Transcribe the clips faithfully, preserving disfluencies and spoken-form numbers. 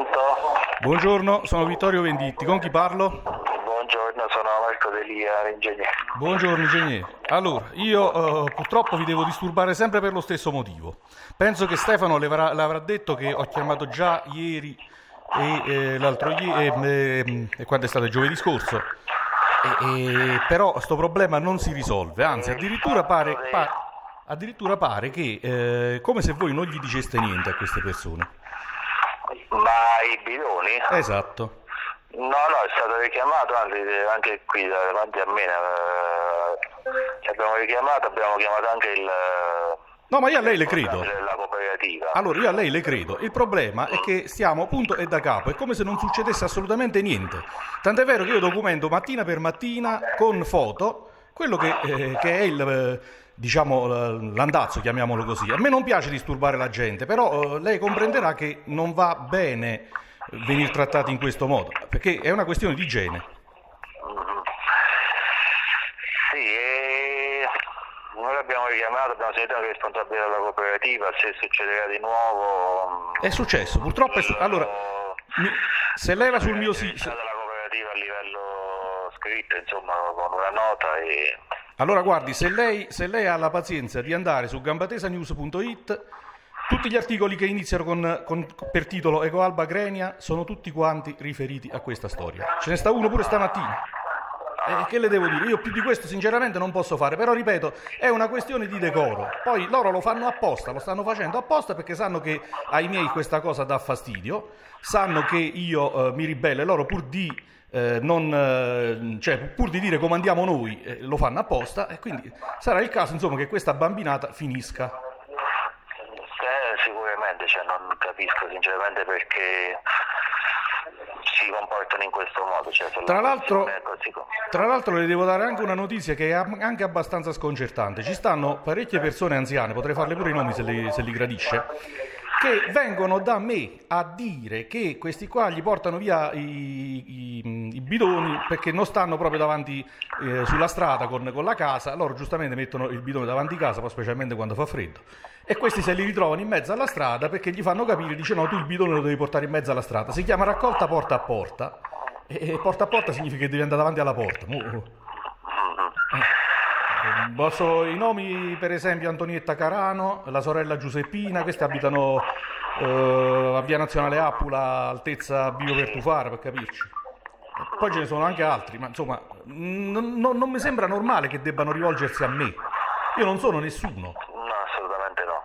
Pronto? Buongiorno, sono Vittorio Venditti, con chi parlo? Buongiorno, sono Marco Delia, ingegnere. Buongiorno ingegnere. Allora, io eh, purtroppo vi devo disturbare sempre per lo stesso motivo. Penso che Stefano le avrà, le avrà detto che ho chiamato già ieri e eh, l'altro ieri, e, e quando è stato il giovedì scorso. E, e, però sto problema non si risolve, anzi addirittura pare, pa, addirittura pare che eh, come se voi non gli diceste niente a queste persone. Ma i bidoni? Esatto. No, no, è stato richiamato, anzi anche qui davanti a me eh, abbiamo richiamato, abbiamo chiamato anche il... No, ma io a lei le credo. ...della cooperativa. Allora, io a lei le credo. Il problema è che stiamo punto e da capo, è come se non succedesse assolutamente niente. Tant'è vero che io documento mattina per mattina con foto quello che, eh, che è il... Eh, diciamo l'andazzo, chiamiamolo così. A me non piace disturbare la gente, però eh, lei comprenderà che non va bene venire trattati in questo modo, perché è una questione di igiene. Mm-hmm. Sì, e noi l'abbiamo richiamato, abbiamo sentito che è responsabile della cooperativa, se succederà di nuovo... È successo, purtroppo è su- allora, mi... se lei va sul mio sito... la cooperativa a livello scritto, insomma, con una nota e... Allora guardi, se lei, se lei ha la pazienza di andare su gambatesanews punto it, tutti gli articoli che iniziano con, con, per titolo Ecoalba Grenia sono tutti quanti riferiti a questa storia. Ce ne sta uno pure stamattina. E che le devo dire? Io più di questo sinceramente non posso fare, però ripeto, è una questione di decoro. Poi loro lo fanno apposta, lo stanno facendo apposta perché sanno che ai miei questa cosa dà fastidio, sanno che io eh, mi ribello e loro pur di... Eh, non, eh, cioè, pur di dire come andiamo noi eh, lo fanno apposta e quindi sarà il caso insomma che questa bambinata finisca. Eh, sicuramente, cioè, non capisco sinceramente perché si comportano in questo modo, cioè, se tra, la l'altro, è così... tra l'altro le devo dare anche una notizia che è anche abbastanza sconcertante. Ci stanno parecchie persone anziane, potrei farle pure i nomi se li, se li gradisce, che vengono da me a dire che questi qua gli portano via i, i, i bidoni perché non stanno proprio davanti eh, sulla strada con, con la casa. Loro giustamente mettono il bidone davanti a casa, poi specialmente quando fa freddo, e questi se li ritrovano in mezzo alla strada perché gli fanno capire, dice no, tu il bidone lo devi portare in mezzo alla strada. Si chiama raccolta porta a porta e, e porta a porta significa che devi andare davanti alla porta. Eh. Posso, i nomi per esempio Antonietta Carano, la sorella Giuseppina, queste abitano eh, a Via Nazionale Appula, altezza Bio Pertufaro, per capirci. Poi ce ne sono anche altri, ma insomma non, non, non mi sembra normale che debbano rivolgersi a me. Io non sono nessuno. No, assolutamente no.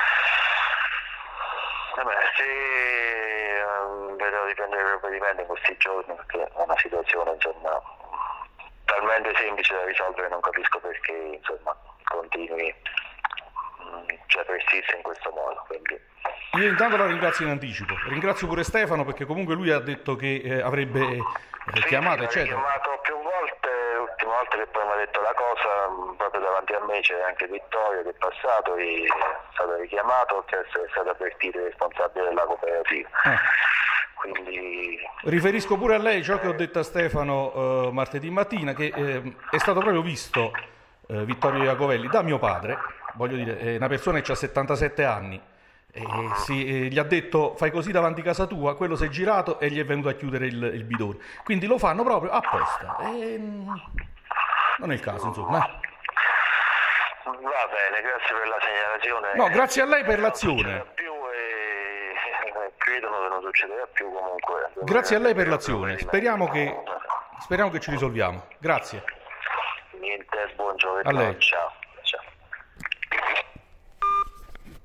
Vabbè, se um, vedo di prendere il provvedimento in questi giorni perché è una situazione insomma talmente semplice da risolvere, non capisco perché insomma continui, cioè persiste in questo modo. Quindi io intanto la ringrazio in anticipo, ringrazio pure Stefano perché comunque lui ha detto che eh, avrebbe eh, sì, chiamato sì, eccetera. Ho chiamato più volte, l'ultima volta che poi mi ha detto la cosa, proprio davanti a me c'è anche Vittorio che è passato e è stato richiamato, che è stato avvertito il responsabile della cooperativa. Eh. Quindi Riferisco pure a lei ciò che ho detto a Stefano eh, martedì mattina, che eh, è stato proprio visto eh, Vittorio Iacovelli da mio padre, voglio dire, è una persona che ha settantasette anni, e si, eh, gli ha detto fai così davanti a casa tua, quello si è girato e gli è venuto a chiudere il, il bidone, quindi lo fanno proprio apposta, e, non è il caso insomma. Eh. va bene, grazie per la segnalazione. No, grazie a lei per l'azione. Credono che non succederà più comunque. Grazie a lei per l'azione, speriamo che, speriamo che ci risolviamo. Grazie. Niente, buon giovedì. A lei. Ciao.